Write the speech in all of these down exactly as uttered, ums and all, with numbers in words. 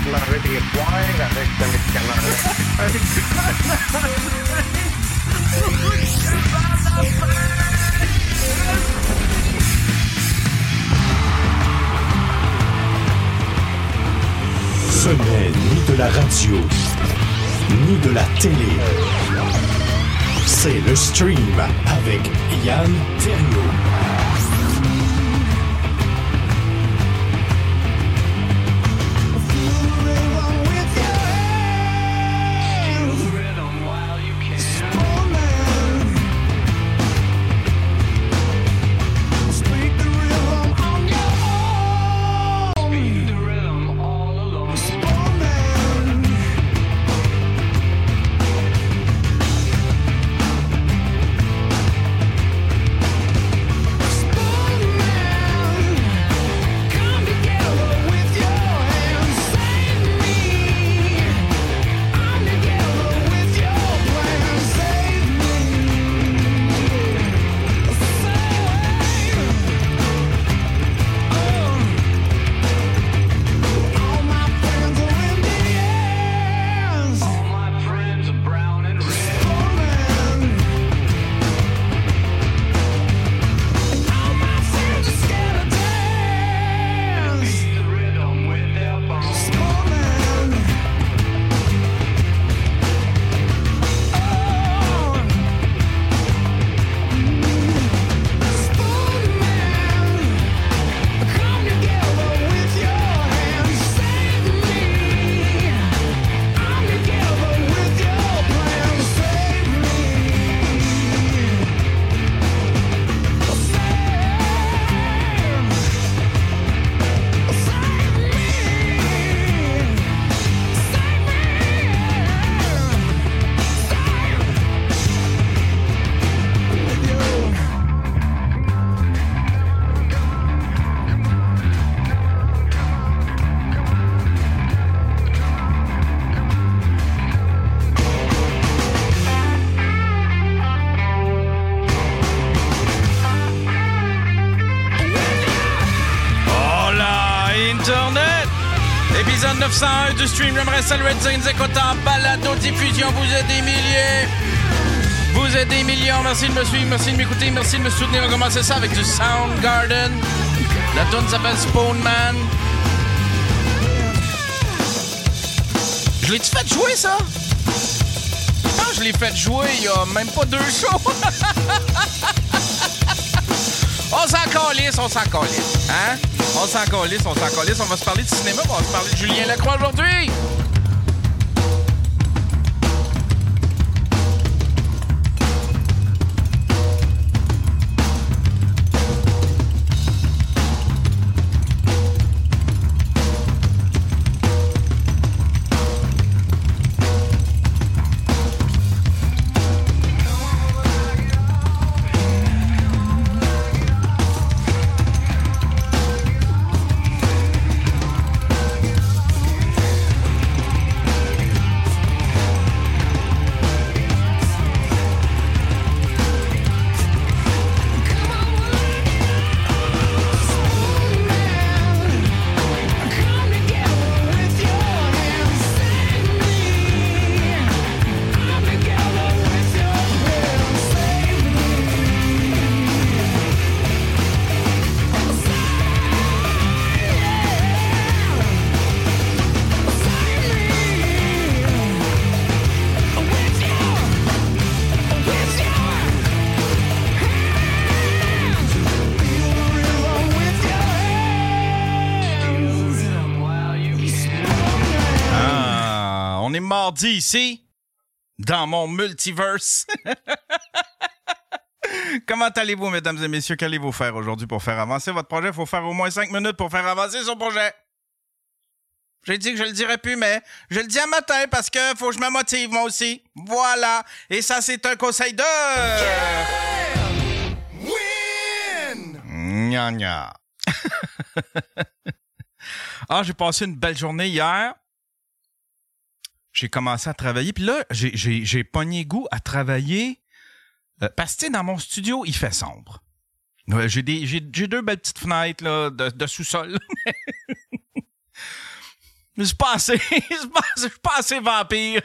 explorer des points avec ce médicament-là. Ce n'est ni de la radio, ni de la télé. C'est le stream avec Yann Terriot. neuf cent un du stream. J'aimerais saluer de nous écouter en balado-diffusion. Vous êtes des milliers. Vous êtes des millions. Merci de me suivre. Merci de m'écouter. Merci de me soutenir. On commence ça avec du Soundgarden. La tune s'appelle Spoonman. Je l'ai-tu fait jouer, ça? Je pense que je l'ai fait jouer il y a même pas deux shows. On s'en calisse, on s'en calisse. Hein? On s'en calisse, on s'en calisse. On va se parler de cinéma, on va se parler de Julien Lacroix aujourd'hui. Mardi ici, dans mon multiverse. Comment allez-vous, mesdames et messieurs? Qu'allez-vous faire aujourd'hui pour faire avancer votre projet? Il faut faire au moins cinq minutes pour faire avancer son projet. J'ai dit que je le dirais plus, mais je le dis à matin parce que faut que je me motive, moi aussi. Voilà. Et ça, c'est un conseil de... Win! Gna gna. Ah, j'ai passé une belle journée hier. J'ai commencé à travailler. Puis là, j'ai, j'ai, j'ai pogné goût à travailler. Euh, parce que, tu sais, dans mon studio, il fait sombre. Ouais, j'ai, des, j'ai, j'ai deux belles petites fenêtres là, de, de sous-sol. Je suis pas assez, je suis pas assez vampire.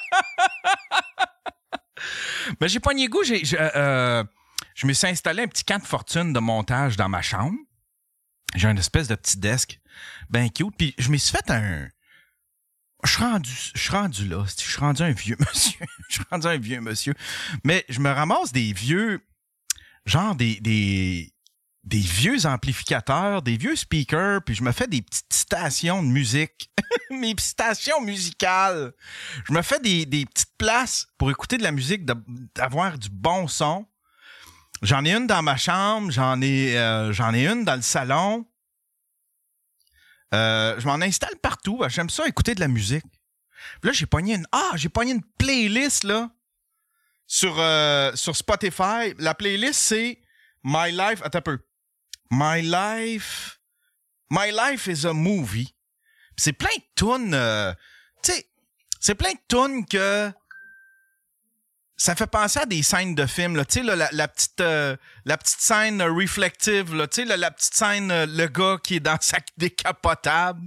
Mais j'ai pas nié goût, j'ai, j'ai, euh, je me suis installé un petit camp de fortune de montage dans ma chambre. J'ai une espèce de petit desk ben cute, puis je me suis fait un... Je suis rendu, je suis rendu là, je suis rendu un vieux monsieur. Je suis rendu un vieux monsieur. Mais je me ramasse des vieux, genre des, des, des vieux amplificateurs, des vieux speakers, puis je me fais des petites stations de musique. Mes petites stations musicales. Je me fais des, des petites places pour écouter de la musique, de, d'avoir du bon son. J'en ai une dans ma chambre, j'en ai, euh, j'en ai une dans le salon. Euh, je m'en installe partout. J'aime ça, écouter de la musique. Puis là, j'ai pogné une... Ah, j'ai pogné une playlist, là, sur, euh, sur Spotify. La playlist, c'est My Life... Attends un peu. My Life... My Life is a Movie. Puis c'est plein de tunes... Euh, tu sais, c'est plein de tunes que... Ça fait penser à des scènes de films, là. Tu sais, là, la, la, petite, euh, la petite scène euh, reflective, là. Tu sais, la, la petite scène, euh, le gars qui est dans sa décapotable.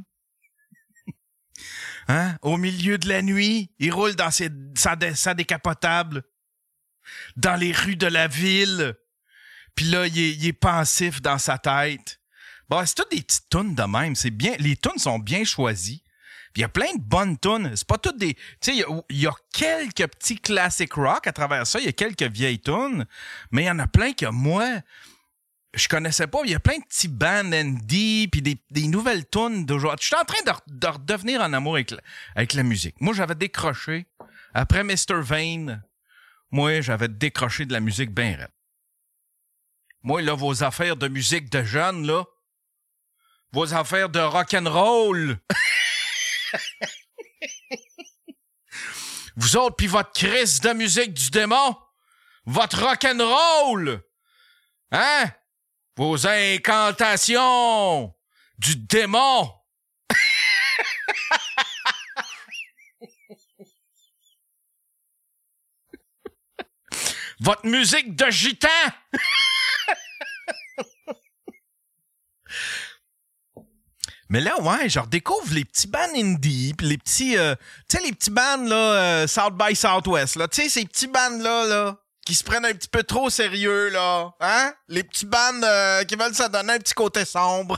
Hein? Au milieu de la nuit, il roule dans ses, sa, sa décapotable. Dans les rues de la ville. Puis là, il est, il est pensif dans sa tête. Bon, c'est toutes des petites tunes de même. C'est bien, les tunes sont bien choisies. Puis il y a plein de bonnes tunes. C'est pas toutes des... Tu sais, il y a, il y a quelques petits classic rock à travers ça. Il y a quelques vieilles tunes. Mais il y en a plein que moi, je connaissais pas. Il y a plein de petits bands indie puis des, des nouvelles tunes d'aujourd'hui. Je suis en train de, de redevenir en amour avec la, avec la musique. Moi, j'avais décroché. Après mister Vane, moi, j'avais décroché de la musique bien raide. Moi, là, vos affaires de musique de jeunes, là, vos affaires de rock'n'roll... Vous autres, puis votre crise de musique du démon, votre rock'n'roll, hein? Vos incantations du démon. Votre musique de gitan. Mais là, ouais, je redécouvre les petits bands indie, pis les petits, euh, tu sais, les petits bands, là, euh, South by Southwest, là, tu sais, ces petits bands-là, là, qui se prennent un petit peu trop sérieux, là, hein? Les petits bands euh, qui veulent se donner un petit côté sombre.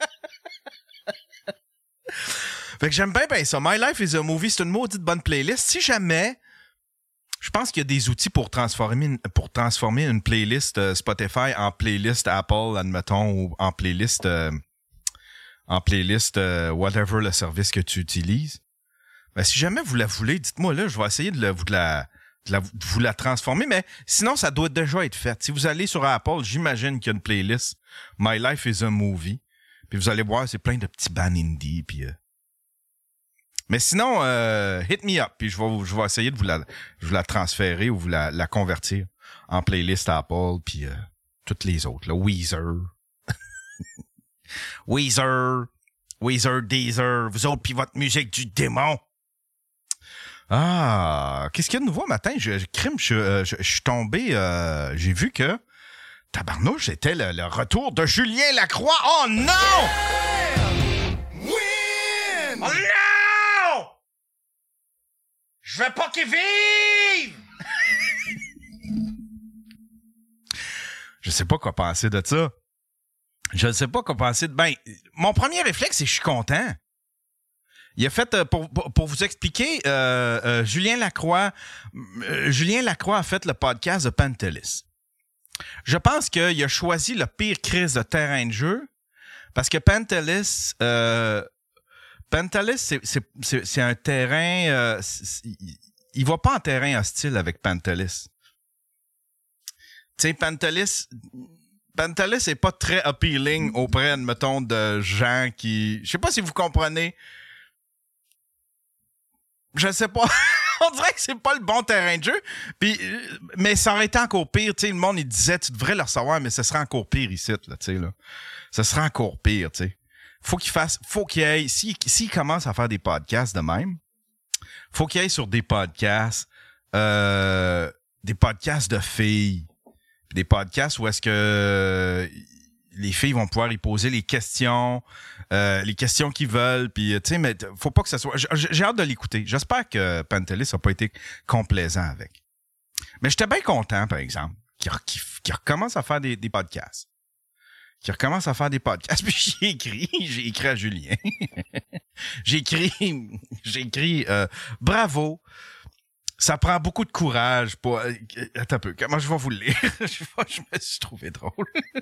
Fait que j'aime bien ben ça. My Life is a Movie, c'est une maudite bonne playlist. Si jamais, je pense qu'il y a des outils pour transformer une, pour transformer une playlist euh, Spotify en playlist Apple, admettons, ou en playlist... Euh, en playlist, euh, whatever le service que tu utilises. Ben, si jamais vous la voulez, dites-moi là, je vais essayer de, la, de, la, de, la, de vous la transformer, mais sinon, ça doit déjà être fait. Si vous allez sur Apple, j'imagine qu'il y a une playlist My Life is a Movie, puis vous allez voir, c'est plein de petits bands indie, puis... Euh... Mais sinon, euh, hit me up, puis je vais, je vais essayer de vous la, vous la transférer ou vous la, la convertir en playlist Apple, puis euh, toutes les autres, là, Weezer... Weezer, Weezer, Deezer, vous autres, puis votre musique du démon. Ah, qu'est-ce qu'il y a de nouveau matin? Je, je crime, je, euh, je, je suis tombé, euh, j'ai vu que, tabarnouche, c'était le, le retour de Julien Lacroix. Oh non! Win! Oh non! Je veux pas qu'il vive! Je sais pas quoi penser de ça. Je ne sais pas quoi penser de... Ben, mon premier réflexe, c'est que je suis content. Il a fait, euh, pour, pour, pour vous expliquer, euh, euh, Julien Lacroix, euh, Julien Lacroix a fait le podcast de Pantelis. Je pense qu'il a choisi le pire crise de terrain de jeu parce que Pantelis, euh, Pantelis, c'est, c'est, c'est, c'est un terrain... Euh, c'est, il va pas en terrain hostile avec Pantelis. Tu sais, Pantelis... Pantelis n'est pas très appealing auprès, mettons, de gens qui... Je sais pas si vous comprenez. Je sais pas. On dirait que c'est pas le bon terrain de jeu. Puis, mais ça aurait été encore pire. Tu sais, le monde, il disait, tu devrais le recevoir, mais ce serait encore pire ici, là, tu sais, là. Ce serait encore pire, tu sais. Faut qu'il fasse... Faut qu'il aille... S'il, s'il commence à faire des podcasts de même, faut qu'il aille sur des podcasts... Euh, des podcasts de filles. Des podcasts où est-ce que les filles vont pouvoir y poser les questions, euh, les questions qu'ils veulent. Puis, tu sais, mais faut pas que ça soit... J'ai hâte de l'écouter. J'espère que Pantelis n'a pas été complaisant avec. Mais j'étais bien content, par exemple, qu'il, qu'il, qu'il recommence à faire des, des podcasts. Qu'il recommence à faire des podcasts. Puis j'ai écrit, j'ai écrit à Julien. j'ai écrit, j'ai écrit, euh, bravo. Ça prend beaucoup de courage pour... Euh, attends un peu, comment je vais vous le lire? je, je me suis trouvé drôle.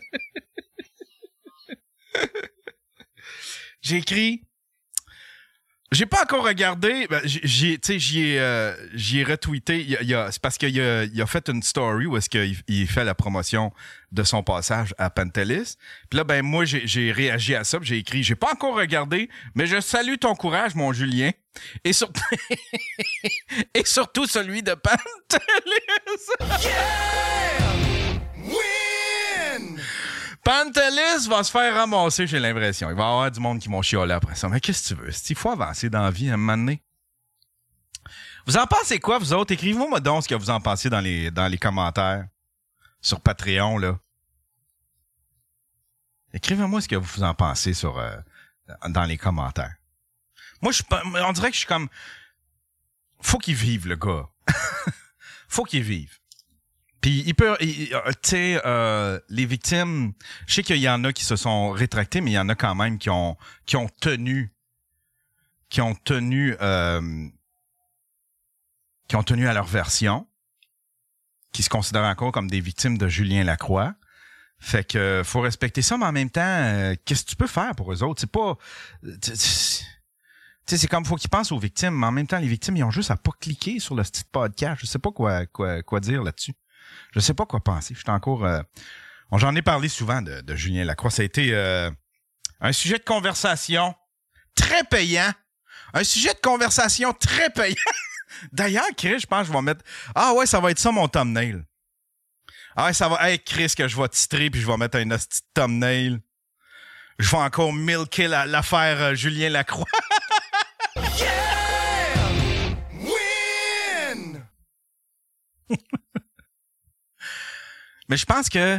J'ai écrit... J'ai pas encore regardé... Ben, j'ai, tu sais, j'y ai, euh, j'y ai retweeté. Il y a, il y a, c'est parce qu'il a, il a fait une story où est-ce qu'il il fait la promotion de son passage à Pantelis. Puis là, ben moi, j'ai, j'ai réagi à ça. Puis j'ai écrit, j'ai pas encore regardé, mais je salue ton courage, mon Julien. Et surtout... Et surtout celui de Pantelis. Yeah! Win! Pantelis va se faire ramasser, j'ai l'impression. Il va y avoir du monde qui m'ont chiolé après ça. Mais qu'est-ce que tu veux? Il faut avancer dans la vie à un moment donné. Vous en pensez quoi, vous autres? Écrivez-moi donc ce que vous en pensez dans les, dans les commentaires sur Patreon, là. Écrivez-moi ce que vous en pensez sur, euh, dans les commentaires. Moi, je, on dirait que je suis comme... Faut qu'il vive, le gars. Faut qu'il vive. Puis, il peut... Tu sais, euh, les victimes... Je sais qu'il y en a qui se sont rétractés, mais il y en a quand même qui ont, qui ont tenu... Qui ont tenu... Euh, qui ont tenu à leur version. Qui se considèrent encore comme des victimes de Julien Lacroix. Fait que faut respecter ça, mais en même temps, euh, qu'est-ce que tu peux faire pour eux autres? C'est pas... Tu sais, c'est comme, faut qu'ils pensent aux victimes, mais en même temps, les victimes, ils ont juste à pas cliquer sur le petit podcast. Je sais pas quoi, quoi, quoi dire là-dessus. Je sais pas quoi penser. Je suis encore, euh, j'en ai parlé souvent de, de Julien Lacroix. Ça a été, euh, un sujet de conversation très payant. Un sujet de conversation très payant. D'ailleurs, Chris, je pense que je vais mettre, ah ouais, ça va être ça mon thumbnail. Ah ouais, ça va être Chris que je vais titrer puis je vais mettre un petit thumbnail. Je vais encore milker la, l'affaire euh, Julien Lacroix. Yeah! Win! Mais je pense que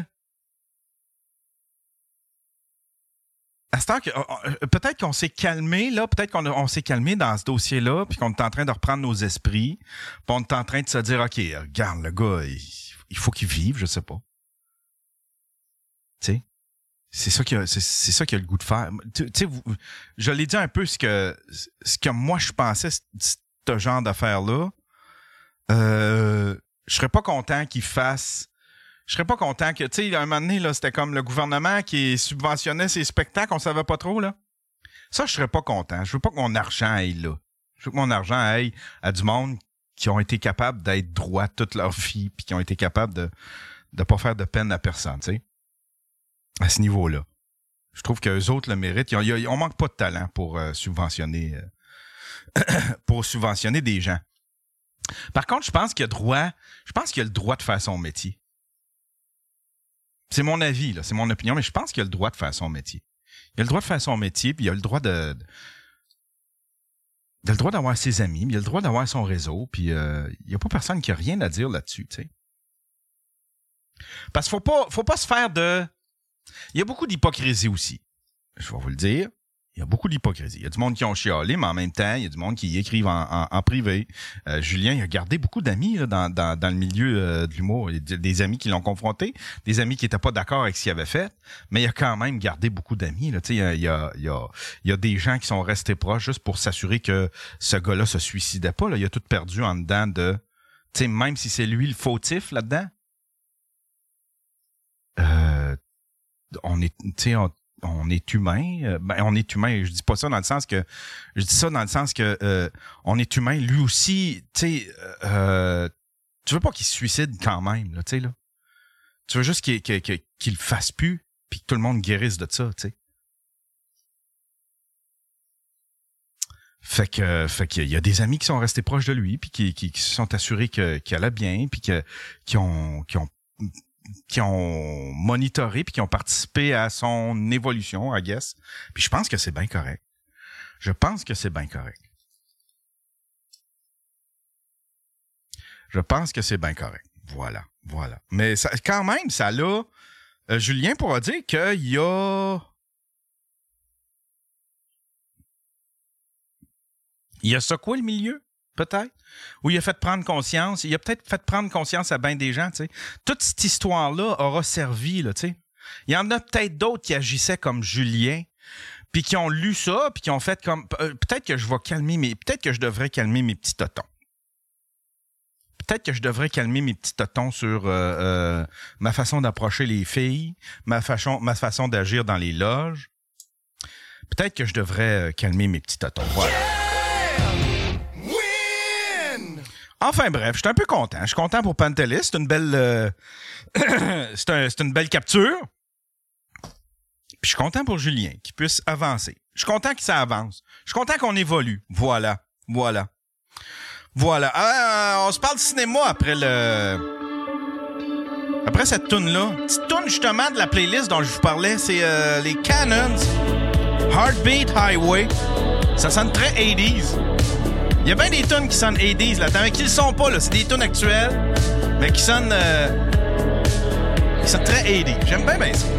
à ce temps que peut-être qu'on s'est calmé là, peut-être qu'on a, on s'est calmé dans ce dossier-là, puis qu'on est en train de reprendre nos esprits, puis on est en train de se dire ok, regarde le gars, il, il faut qu'il vive, je sais pas. Tu sais. C'est ça qu'il a, c'est, c'est ça qu'il a le goût de faire. Tu sais, je l'ai dit un peu ce que ce que moi je pensais ce genre d'affaires-là. Euh, je serais pas content qu'il fasse. Je serais pas content que, tu sais, à un moment donné, là, c'était comme le gouvernement qui subventionnait ses spectacles, on savait pas trop, là. Ça, je serais pas content. Je veux pas que mon argent aille là. Je veux que mon argent aille à du monde qui ont été capables d'être droits toute leur vie, puis qui ont été capables de de pas faire de peine à personne, tu sais. À ce niveau-là. Je trouve qu'eux autres le méritent. Ils ont, ils ont, on manque pas de talent pour euh, subventionner euh, pour subventionner des gens. Par contre, je pense qu'il y a droit, je pense qu'il y a le droit de faire son métier. C'est mon avis, là, c'est mon opinion, mais je pense qu'il a le droit de faire son métier. Il a le droit de faire son métier, puis il a le droit de, de il a le droit d'avoir ses amis, puis il a le droit d'avoir son réseau, puis euh, il n'y a pas personne qui a rien à dire là-dessus, tu sais. Parce qu'il faut pas, faut pas se faire de... Il y a beaucoup d'hypocrisie aussi. Je vais vous le dire. Il y a beaucoup d'hypocrisie. Il y a du monde qui ont chialé, mais en même temps, il y a du monde qui y écrivent en, en, en privé. Euh, Julien, il a gardé beaucoup d'amis là, dans, dans, dans le milieu euh, de l'humour. Il y a des amis qui l'ont confronté, des amis qui n'étaient pas d'accord avec ce qu'il avait fait, mais il a quand même gardé beaucoup d'amis. Là. Il, y a, il, y a, il, y a, il y a des gens qui sont restés proches juste pour s'assurer que ce gars-là se suicidait pas. Là. Il a tout perdu en dedans de... Même si c'est lui le fautif là-dedans. Euh, on est... On, on est humain, euh, ben on est humain. Je dis pas ça dans le sens que, je dis ça dans le sens que euh, on est humain. Lui aussi, tu sais, euh, tu veux pas qu'il se suicide quand même, là, tu sais là. Tu veux juste qu'il qu'il, qu'il, qu'il le fasse plus, puis que tout le monde guérisse de ça, tu sais. Fait que, fait qu'il y a des amis qui sont restés proches de lui, puis qui, qui, qui se sont assurés que qu'il allait bien, puis que qui ont, qui ont qui ont monitoré puis qui ont participé à son évolution, I guess. Puis je pense que c'est bien correct. Je pense que c'est bien correct. Je pense que c'est bien correct. Voilà, voilà. Mais ça, quand même, ça l'a... euh, Julien pourra dire qu'il y a... Il a secoué le milieu, peut-être. Ou il a fait prendre conscience. Il a peut-être fait prendre conscience à bien des gens, tu sais. Toute cette histoire-là aura servi, là, tu sais. Il y en a peut-être d'autres qui agissaient comme Julien, puis qui ont lu ça, puis qui ont fait comme... Euh, peut-être que je vais calmer mes... Peut-être que je devrais calmer mes petits totons. Peut-être que je devrais calmer mes petits totons sur euh, euh, ma façon d'approcher les filles, ma façon, ma façon d'agir dans les loges. Peut-être que je devrais euh, calmer mes petits totons. Voilà. Enfin bref, je suis un peu content. Je suis content pour Pantelis. C'est une belle... Euh... c'est, un, c'est une belle capture. Puis je suis content pour Julien, qu'il puisse avancer. Je suis content que ça avance. Je suis content qu'on évolue. Voilà. Voilà. Voilà. Euh, on se parle de cinéma après le... Après cette toune-là. Petite toune justement de la playlist dont je vous parlais. C'est euh, les Cannons. Heartbeat Highway. Ça sonne très eighties. Il y a bien des tunes qui sonnent eighties là-dedans, mais qui le sont pas, là. C'est des tunes actuelles, mais qui sonnent... Euh, qui sonnent très eighties. J'aime bien bien ça.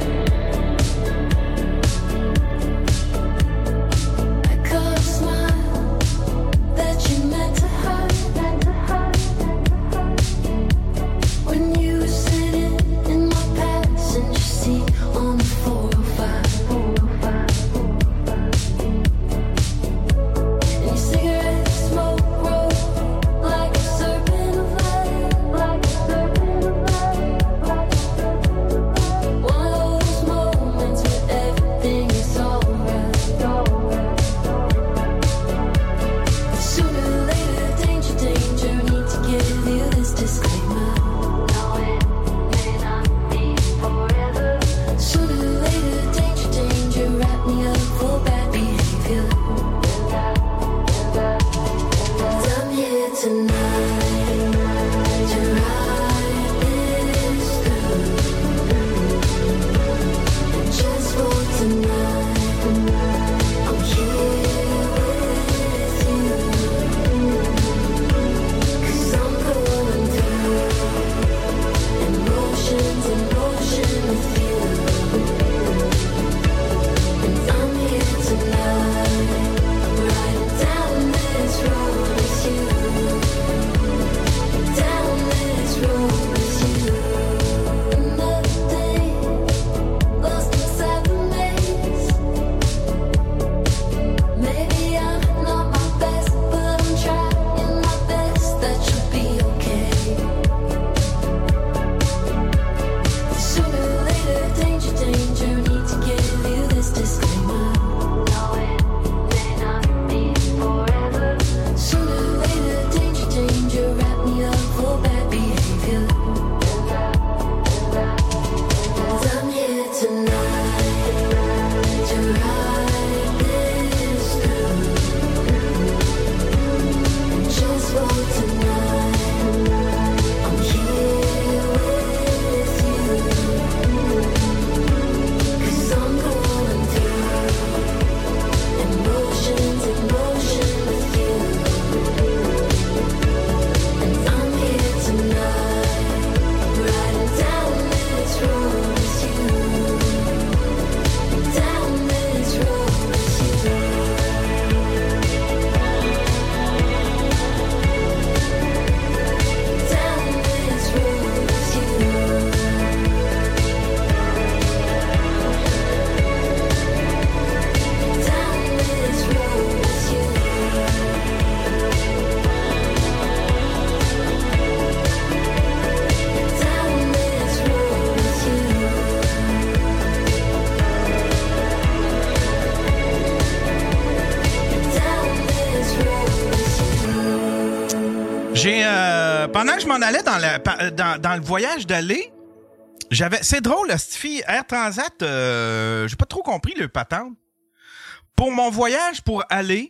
J'ai euh, pendant que je m'en allais dans, la, dans, dans le voyage d'aller, j'avais. C'est drôle, la cette fille Air Transat, euh, j'ai pas trop compris le patente. Pour mon voyage pour aller,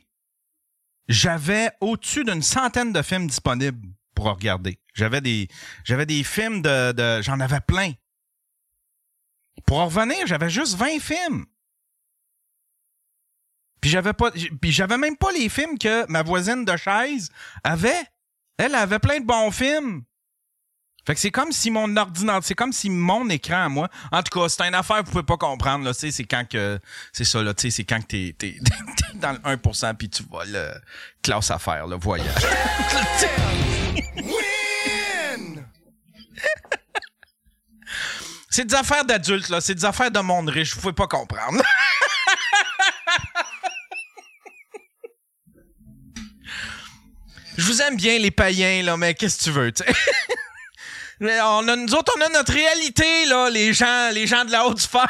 j'avais au-dessus d'une centaine de films disponibles pour regarder. J'avais des, j'avais des films de, de, j'en avais plein. Pour en revenir, j'avais juste vingt films. Puis j'avais pas, puis j'avais même pas les films que ma voisine de chaise avait. Elle avait plein de bons films. Fait que c'est comme si mon ordinateur, c'est comme si mon écran à moi, en tout cas, c'est une affaire que vous pouvez pas comprendre, là, tu sais, c'est quand que, c'est ça, là, tu sais, c'est quand que t'es, t'es, t'es dans le un pour cent puis tu vas le classe affaires, le voyage. C'est des affaires d'adultes, là, c'est des affaires de monde riche, vous pouvez pas comprendre. Je vous aime bien, les païens, là, mais qu'est-ce que tu veux, tu sais? On a, nous autres, on a notre réalité, là, les gens, les gens de la haute sphère.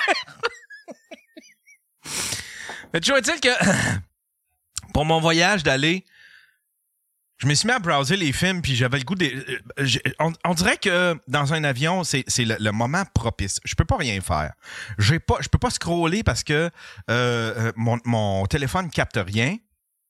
Mais toujours est-il que, pour mon voyage d'aller, je me suis mis à browser les films, puis j'avais le goût de... On, on dirait que dans un avion, c'est, c'est le, le moment propice. Je peux pas rien faire. J'ai pas, je peux pas scroller parce que euh, mon, mon téléphone capte rien.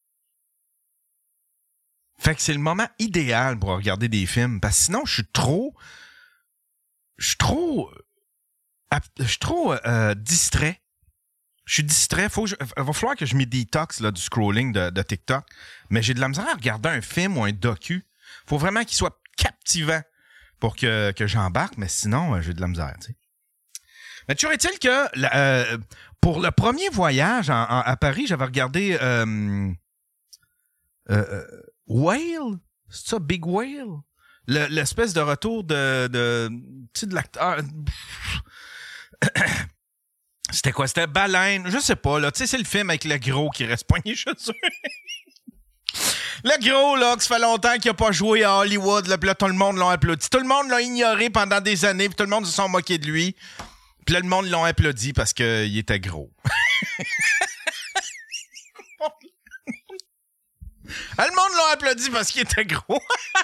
Fait que c'est le moment idéal pour regarder des films. Parce que sinon, je suis trop... Je suis trop... Je suis trop euh, distrait. Je suis distrait. Faut que je, il va falloir que je me détoxe là, du scrolling de, de TikTok. Mais j'ai de la misère à regarder un film ou un docu. Faut vraiment qu'il soit captivant pour que, que j'embarque. Mais sinon, euh, j'ai de la misère. Tu sais. Mais toujours est-il que euh, pour le premier voyage en, en, à Paris, j'avais regardé... Euh, euh, Whale? C'est ça, Big Whale? Le, l'espèce de retour de... de tu sais, de l'acteur... C'était quoi? C'était Baleine? Je sais pas, là. Tu sais, c'est le film avec le gros qui reste poigné chez eux. Le gros, là, que ça fait longtemps qu'il a pas joué à Hollywood, là, pis là, tout le monde l'a applaudi. Tout le monde l'a ignoré pendant des années, pis tout le monde se sont moqués de lui. Pis là, le monde l'a applaudi parce qu'il était gros. Ah, le monde l'a applaudi parce qu'il était gros.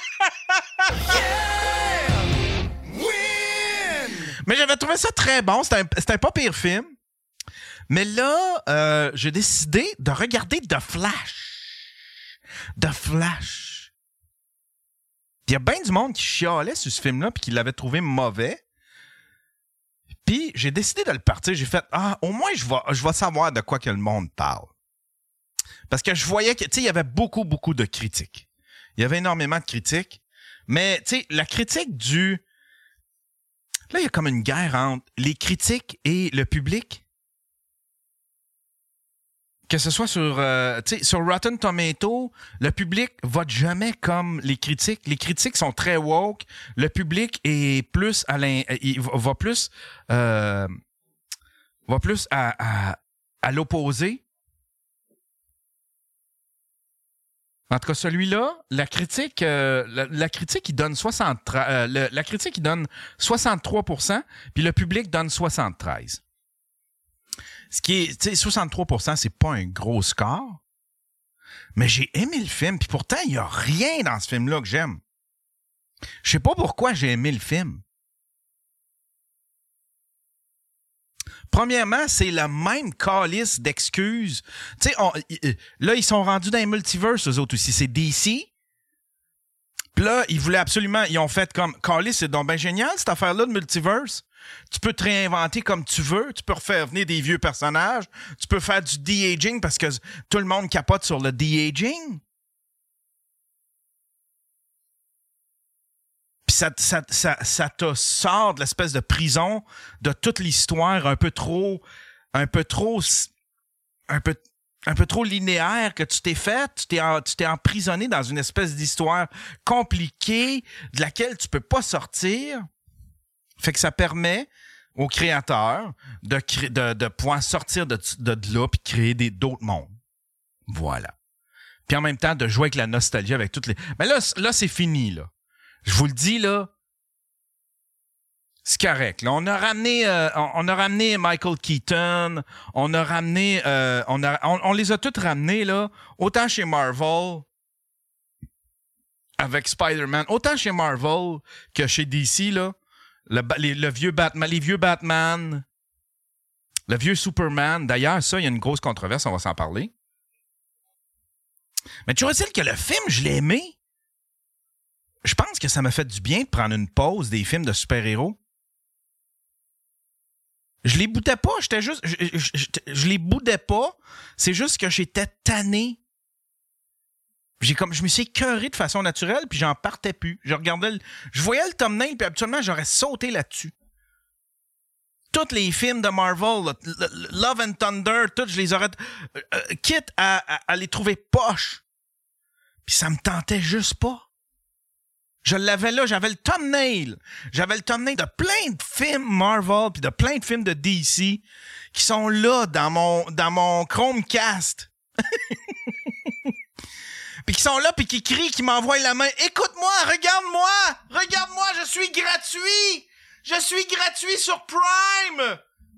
Mais j'avais trouvé ça très bon. C'était un, c'était un pas pire film. Mais là, euh, j'ai décidé de regarder The Flash. The Flash. Il y a bien du monde qui chialait sur ce film-là puis qui l'avait trouvé mauvais. Puis j'ai décidé de le partir. J'ai fait, ah, au moins, je vais, je vais savoir de quoi que le monde parle. Parce que je voyais que, tu sais, il y avait beaucoup, beaucoup de critiques. Il y avait énormément de critiques. Mais, tu sais, la critique du... Là, il y a comme une guerre entre les critiques et le public. Que ce soit sur, euh, tu sais, sur Rotten Tomatoes, le public vote jamais comme les critiques. Les critiques sont très woke. Le public est plus à l'in... Il va plus... Euh, va plus à, à, à l'opposé. En tout cas, celui-là, la critique, euh, la, la critique, il donne soixante, euh, le, la critique, il donne soixante-trois pour cent, puis le public donne soixante-treize. Ce qui est, tu sais, soixante-trois pour cent, c'est pas un gros score, mais j'ai aimé le film, puis pourtant, il y a rien dans ce film-là que j'aime. Je sais pas pourquoi j'ai aimé le film. Premièrement, c'est le même calice d'excuses. Tu sais, là, ils sont rendus dans les multiverses, eux autres aussi. C'est D C. Puis là, ils voulaient absolument... Ils ont fait comme... Calice, c'est donc bien génial, cette affaire-là de multiverse. Tu peux te réinventer comme tu veux. Tu peux refaire venir des vieux personnages. Tu peux faire du de-aging parce que tout le monde capote sur le de-aging. Puis ça, ça, ça, ça te sort de l'espèce de prison de toute l'histoire un peu trop, un peu trop, un peu, un peu trop linéaire que tu t'es fait. Tu t'es, en, tu t'es emprisonné dans une espèce d'histoire compliquée de laquelle tu peux pas sortir. Fait que ça permet aux créateurs de, cré- de, de pouvoir sortir de, de, de là puis créer des, d'autres mondes. Voilà. Puis en même temps, de jouer avec la nostalgie, avec toutes les... Mais là, là c'est fini, là. Je vous le dis, là, c'est correct. Là, on a ramené, euh, on, on a ramené Michael Keaton, on a ramené, euh, on a, on, on les a tous ramenés là, autant chez Marvel avec Spider-Man, autant chez Marvel que chez D C là, le, les, le vieux Batman, les vieux Batman, le vieux Superman. D'ailleurs, ça, il y a une grosse controverse, on va s'en parler. Mais tu vois-t-il que le film, je l'ai aimé. Je pense que ça m'a fait du bien de prendre une pause des films de super-héros. Je les boudais pas, j'étais juste... Je, je, je, je les boudais pas, c'est juste que j'étais tanné. J'ai comme, je me suis écœuré de façon naturelle, puis j'en partais plus. Je regardais, le, je voyais le thumbnail, puis habituellement, j'aurais sauté là-dessus. Tous les films de Marvel, là, Love and Thunder, tous, je les aurais... Euh, quitte à, à, à les trouver poches. Puis ça me tentait juste pas. Je l'avais là, j'avais le thumbnail. J'avais le thumbnail de plein de films Marvel, puis de plein de films de D C qui sont là dans mon, dans mon Chromecast. Puis qui sont là, puis qui crient, qui m'envoient la main. Écoute-moi, regarde-moi, regarde-moi, je suis gratuit. Je suis gratuit sur Prime.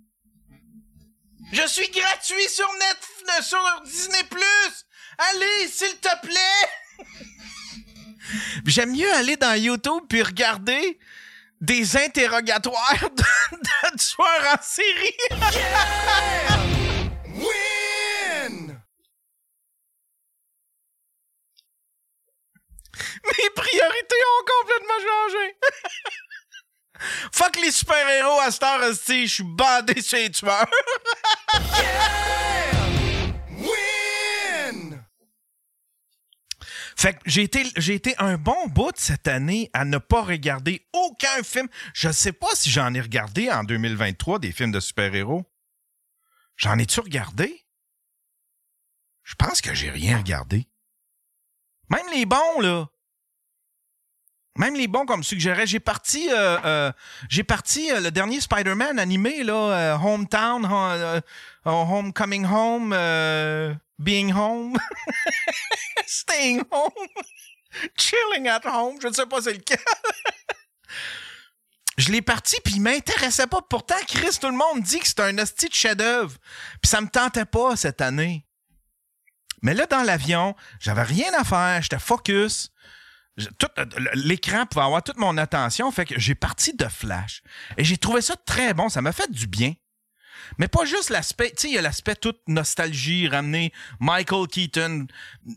Je suis gratuit sur Netflix, sur Disney plus. Allez, s'il te plaît. J'aime mieux aller dans YouTube puis regarder des interrogatoires de, de tueurs en série. Yeah! Win! Mes priorités ont complètement changé. Fuck les super-héros à cette heure, je suis bandé chez les tueurs. Yeah! Win! Fait que j'ai été, j'ai été un bon bout cette année à ne pas regarder aucun film. Je sais pas si j'en ai regardé en deux mille vingt-trois des films de super-héros. J'en ai-tu regardé? Je pense que j'ai rien regardé. Même les bons, là. Même les bons, comme suggérait. J'ai parti, euh, euh, j'ai parti euh, le dernier Spider-Man animé, là, euh, Hometown, euh, euh, Homecoming Home, euh, Being Home, Staying Home, Chilling at Home, je ne sais pas c'est lequel. Je l'ai parti, puis il m'intéressait pas. Pourtant, Chris, tout le monde dit que c'est un hostie de chef-d'œuvre. Puis ça me tentait pas cette année. Mais là, dans l'avion, j'avais rien à faire, j'étais focus. Tout, l'écran pouvait avoir toute mon attention, fait que j'ai parti de Flash. Et j'ai trouvé ça très bon, ça m'a fait du bien. Mais pas juste l'aspect, tu sais, il y a l'aspect toute nostalgie, ramener Michael Keaton.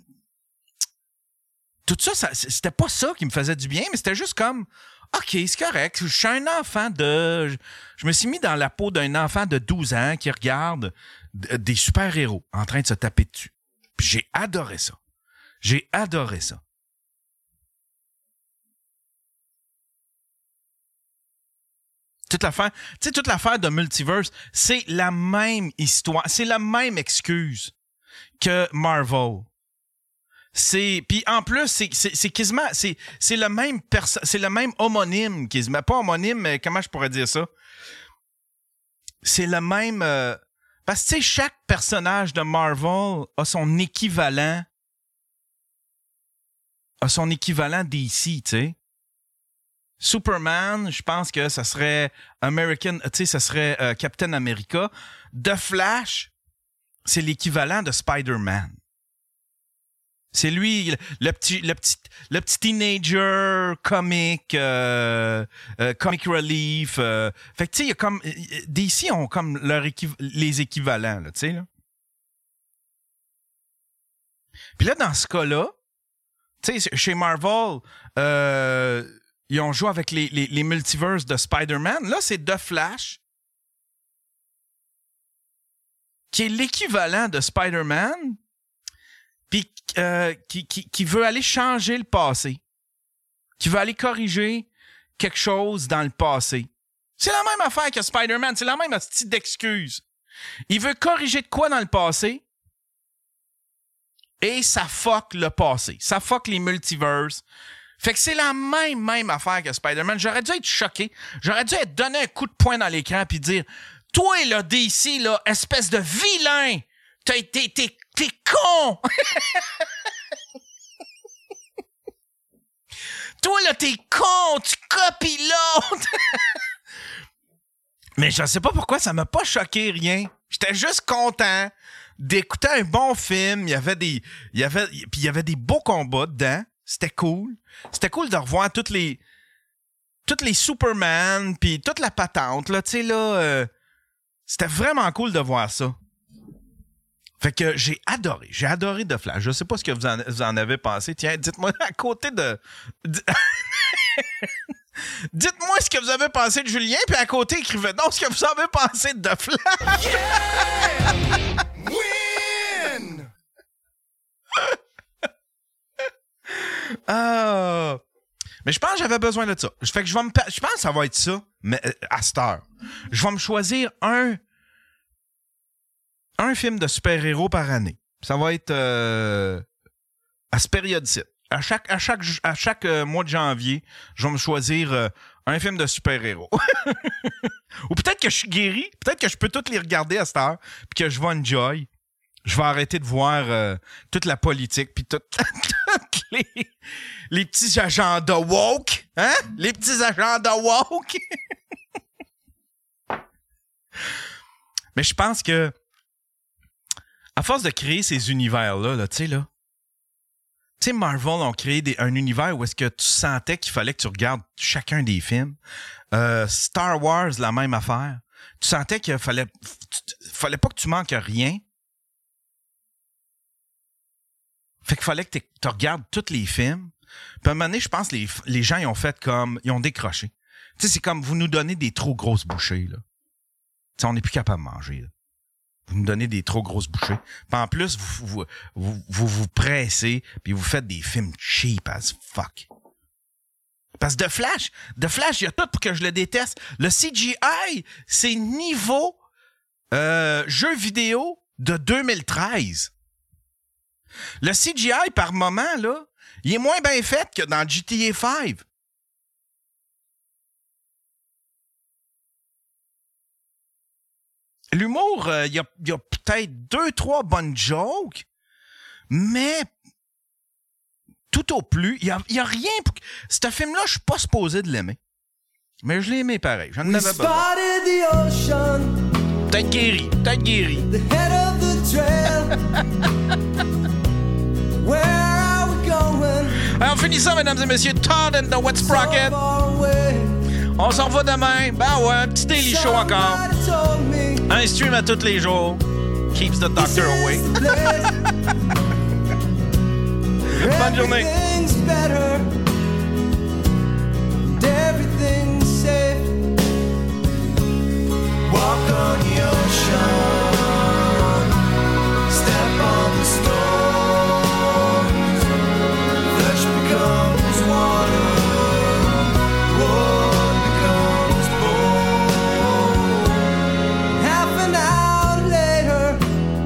Tout ça, ça, c'était pas ça qui me faisait du bien, mais c'était juste comme, OK, c'est correct, je suis un enfant de... Je me suis mis dans la peau d'un enfant de douze ans qui regarde des super-héros en train de se taper dessus. Puis j'ai adoré ça. J'ai adoré ça. Toute l'affaire, tu sais, toute l'affaire de Multiverse, c'est la même histoire, c'est la même excuse que Marvel. C'est, puis en plus, c'est, c'est, c'est quasiment, c'est, c'est le même perso- c'est le même homonyme quasiment, pas homonyme, mais comment je pourrais dire ça? C'est le même, euh, parce que tu sais, chaque personnage de Marvel a son équivalent, a son équivalent D C, tu sais. Superman, je pense que ça serait American, tu sais, ça serait euh, Captain America. The Flash, c'est l'équivalent de Spider-Man. C'est lui, le, le petit, le petit, le petit teenager comic, euh, euh, comic relief. Euh, fait que tu sais, il y a comme D C ont comme leur équiv- les équivalents, là, tu sais là. Puis là, dans ce cas-là, tu sais, chez Marvel. Euh, Ils ont joué avec les, les, les multiverses de Spider-Man. Là, c'est The Flash, qui est l'équivalent de Spider-Man, puis euh, qui, qui, qui veut aller changer le passé, qui veut aller corriger quelque chose dans le passé. C'est la même affaire que Spider-Man, c'est la même astuce d'excuse. Il veut corriger de quoi dans le passé, et ça fuck le passé. Ça fuck les multiverses. Fait que c'est la même, même affaire que Spider-Man. J'aurais dû être choqué. J'aurais dû être donné un coup de poing dans l'écran puis dire « Toi, là, D C, là, espèce de vilain! T'as été... T'es, t'es con! Toi, là, t'es con! Tu copies l'autre! » Mais je sais pas pourquoi ça m'a pas choqué, rien. J'étais juste content d'écouter un bon film. Il y avait des... Il y avait... Puis il y avait des beaux combats dedans. C'était cool. C'était cool de revoir toutes les toutes les Superman puis toute la patente là, tu sais là, euh, c'était vraiment cool de voir ça. Fait que j'ai adoré, j'ai adoré The Flash. Je sais pas ce que vous en, vous en avez pensé. Tiens, dites-moi à côté de dites-moi ce que vous avez pensé de Julien puis à côté écrivez donc ce que vous avez pensé de The Flash. Yeah! Win! Euh... Mais je pense que j'avais besoin de ça. Fait que je vais me... Je pense que ça va être ça, mais euh, à cette heure. Je vais me choisir un... un film de super-héros par année. Ça va être euh... à ce période-ci. À chaque, à chaque, à chaque euh, mois de janvier, je vais me choisir euh, un film de super-héros. Ou peut-être que je suis guéri, peut-être que je peux toutes les regarder à cette heure, puis que je vais enjoy. Je vais arrêter de voir euh, toute la politique, puis toutes les, les petits agendas woke. Hein? Les petits agendas woke. Mais je pense que, à force de créer ces univers-là, là, tu sais, là, tu sais, Marvel ont créé des, un univers où est-ce que tu sentais qu'il fallait que tu regardes chacun des films. Euh, Star Wars, la même affaire. Tu sentais qu'il fallait, fallait pas que tu manques rien. Fait qu'il fallait que tu regardes tous les films. Puis à un moment donné, je pense que les, les gens, ils ont fait comme... Ils ont décroché. Tu sais, c'est comme vous nous donnez des trop grosses bouchées, là. Tu sais, on n'est plus capable de manger, là. Vous nous donnez des trop grosses bouchées. Puis en plus, vous vous, vous, vous, vous pressez, puis vous faites des films cheap as fuck. Parce que The Flash, The Flash, il y a tout pour que je le déteste. Le C G I, c'est niveau euh, jeu vidéo de deux mille treize. Le C G I, par moment, là, il est moins bien fait que dans G T A cinq. L'humour, il euh, y a, y a peut-être deux, trois bonnes jokes, mais tout au plus, il n'y a, y a rien pour... Ce film-là, je suis pas supposé de l'aimer. Mais je l'ai aimé pareil. J'en avais besoin. Peut-être guéri, peut-être guéri. Alors, on finit ça, mesdames et messieurs. Todd and the Wet Sprocket. On s'en va demain. Ben ouais, un petit daily show encore. Un stream à tous les jours. Keeps the doctor away. Bonne journée. Everything's better. Everything's safe. Walk on the ocean. Step on the stones. Flesh becomes water. Wood becomes bone. Half an hour later,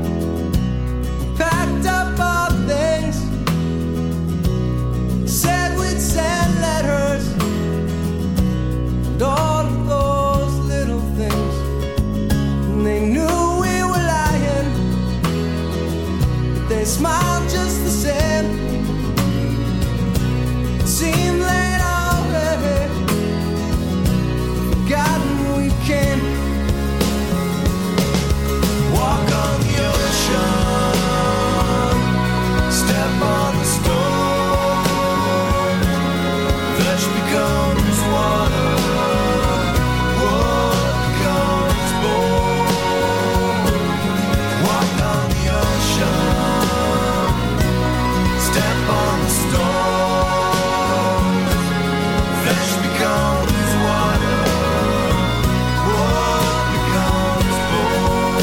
packed up our things. Said we'd send letters. And all of those little things. And they knew we were lying. But they smiled just the same. It seemed late already. Forgotten we came. Walk on the ocean. Step on the stone. Flesh becomes water. Wood becomes bone. Walk on the ocean. Step on the stone. Flesh becomes water. Wood becomes bone.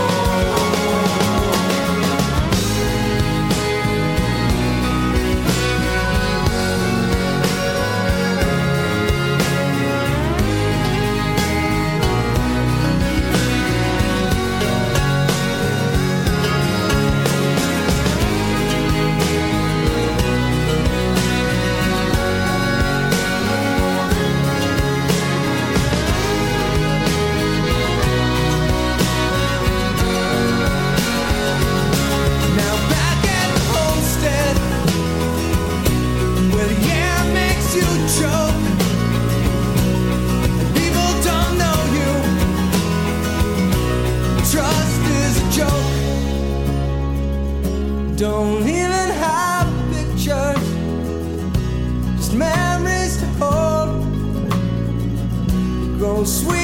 Now back at the homestead, where the air makes you choke, and people don't know you. Trust is a joke. Don't even have pictures, just memories to hold. Grow sweet.